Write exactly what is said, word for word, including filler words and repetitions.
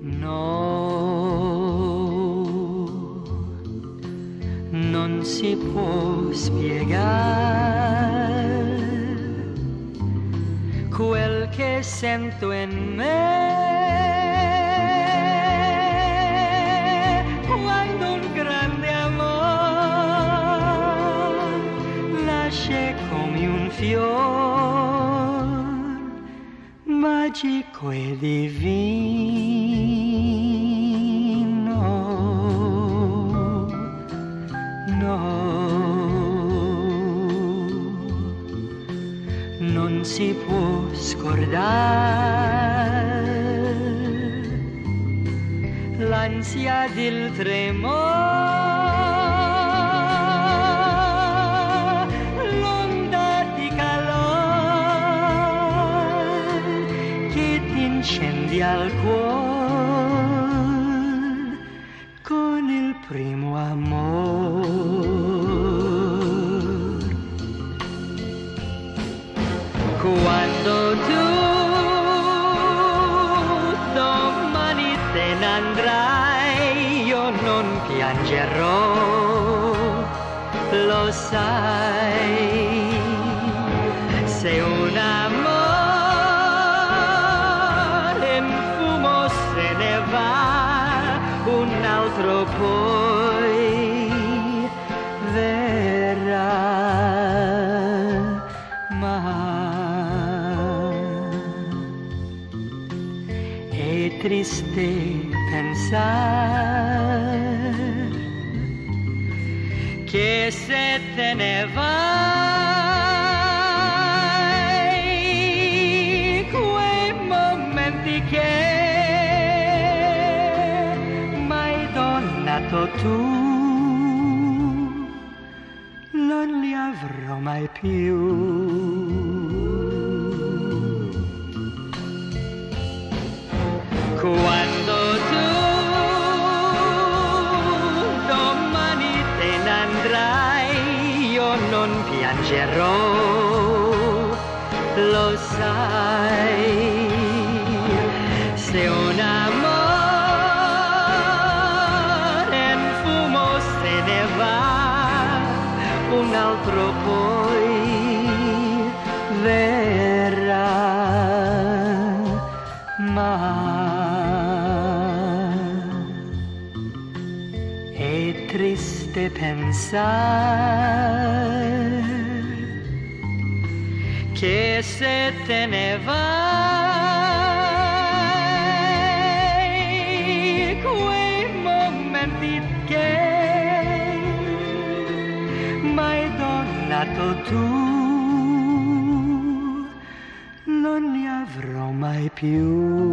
No, non si può spiegare quel che sento in me quando un grande amore nasce come un fior magico e divino. No, non si può scordare l'ansia del tremore, l'onda di calore che ti incendia il cuore con il primo amore. Quando tu domani te ne andrai, io non piangerò, lo sai. Se un amore in fumo se ne va, un altro poi verrà. È triste pensare che se te ne vai, quei momenti che m'hai donato tu non li avrò mai più. Quando tu domani te ne andrai, io non piangerò, lo sai. Se un amore in fumo se ne va, un altro poi verrà. Ma è triste pensare che se te ne vai, quei momenti che m'hai donato tu non li avrò mai più.